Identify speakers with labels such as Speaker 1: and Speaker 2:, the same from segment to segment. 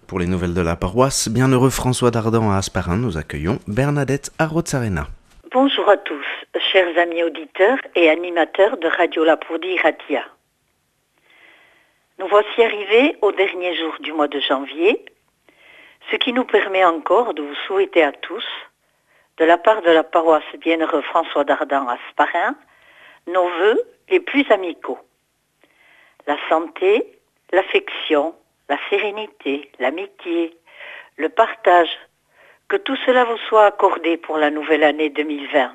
Speaker 1: Pour les nouvelles de la paroisse, bienheureux François Dardan à Hasparren, nous accueillons Bernadette Arrozarena.
Speaker 2: Bonjour à tous, chers amis auditeurs et animateurs de Radio Lapordie Ratia. Nous voici arrivés au dernier jour du mois de janvier, ce qui nous permet encore de vous souhaiter à tous, de la part de la paroisse bienheureux François Dardan à Hasparren, nos vœux les plus amicaux. La santé, l'affection, la sérénité, l'amitié, le partage, que tout cela vous soit accordé pour la nouvelle année 2020.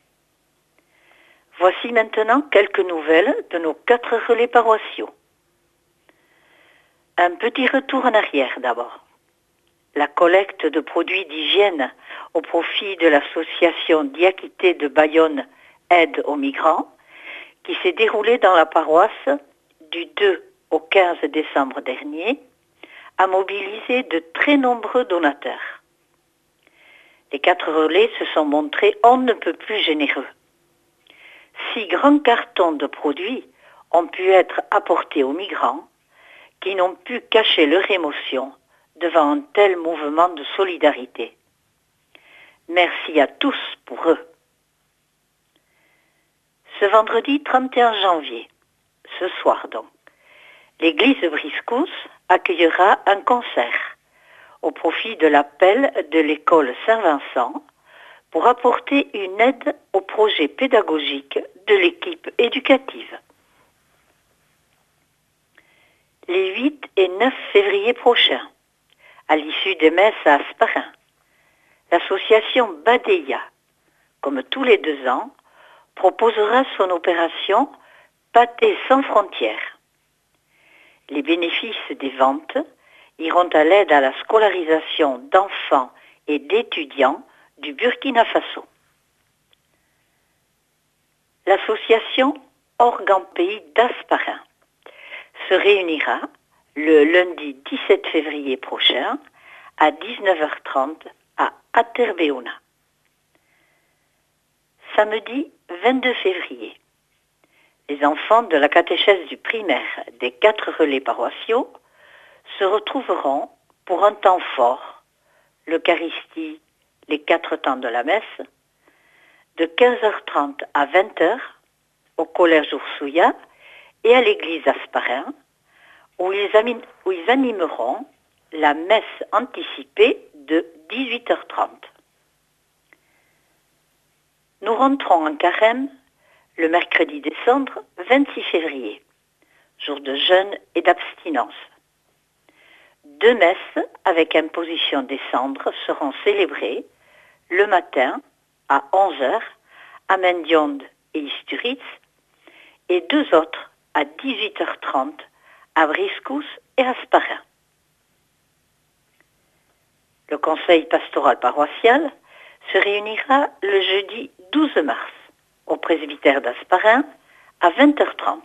Speaker 2: Voici maintenant quelques nouvelles de nos 4 relais paroissiaux. Un petit retour en arrière d'abord. La collecte de produits d'hygiène au profit de l'association Diakité de Bayonne Aide aux migrants, qui s'est déroulée dans la paroisse du 2 au 15 décembre dernier, a mobilisé de très nombreux donateurs. Les 4 relais se sont montrés on ne peut plus généreux. 6 grands cartons de produits ont pu être apportés aux migrants qui n'ont pu cacher leur émotion devant un tel mouvement de solidarité. Merci à tous pour eux. Ce vendredi 31 janvier, ce soir donc, l'église de Briscousse accueillera un concert au profit de l'appel de l'école Saint-Vincent pour apporter une aide au projet pédagogique de l'équipe éducative. Les 8 et 9 février prochains, à l'issue des messes à Hasparren, l'association Badeia, comme tous les 2 ans, proposera son opération Pâté sans frontières. Les bénéfices des ventes iront à l'aide à la scolarisation d'enfants et d'étudiants du Burkina Faso. L'association Organ Pays d'Hasparren se réunira le lundi 17 février prochain à 19h30 à Aterbeuna. Samedi 22 février, les enfants de la catéchèse du primaire des 4 relais paroissiaux se retrouveront pour un temps fort, l'Eucharistie, les 4 temps de la messe, de 15h30 à 20h au collège Ursouya et à l'église Hasparren, où ils animeront la messe anticipée de 18h30. Nous rentrons en carême le mercredi des cendres 26 février, jour de jeûne et d'abstinence. 2 messes avec imposition des cendres seront célébrées le matin à 11h à Mendionde et Isturitz et 2 autres à 18h30 à Briscousse et Hasparren. Le conseil pastoral paroissial se réunira le jeudi 12 mars au presbytère d'Hasparren à 20h30.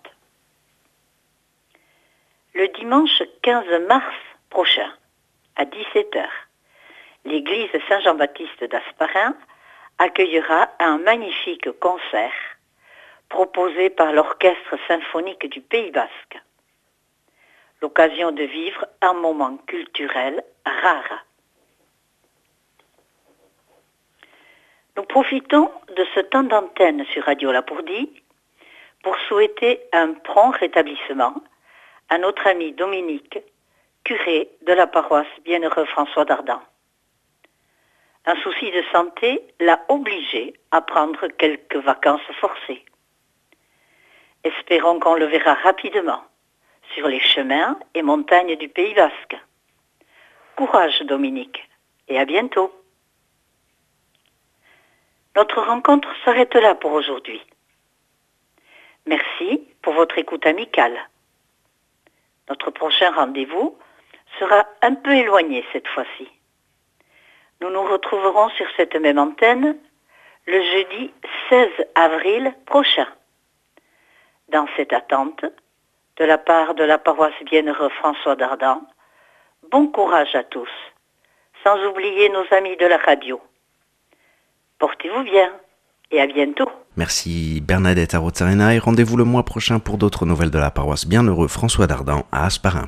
Speaker 2: Le dimanche 15 mars prochain à 17h, l'église Saint-Jean-Baptiste d'Hasparren accueillera un magnifique concert proposé par l'Orchestre symphonique du Pays basque. L'occasion de vivre un moment culturel rare. Nous profitons de ce temps d'antenne sur Radio Lapordie pour souhaiter un prompt rétablissement à notre ami Dominique, curé de la paroisse bienheureux François Dardan. Un souci de santé l'a obligé à prendre quelques vacances forcées. Espérons qu'on le verra rapidement sur les chemins et montagnes du Pays basque. Courage Dominique et à bientôt. Notre rencontre s'arrête là pour aujourd'hui. Merci pour votre écoute amicale. Notre prochain rendez-vous sera un peu éloigné cette fois-ci. Nous nous retrouverons sur cette même antenne le jeudi 16 avril prochain. Dans cette attente, de la part de la paroisse bienheureux François Dardan, bon courage à tous, sans oublier nos amis de la radio. Portez-vous bien et à bientôt.
Speaker 1: Merci Bernadette Arrozarena et rendez-vous le mois prochain pour d'autres nouvelles de la paroisse bienheureux François Dardan à Hasparren.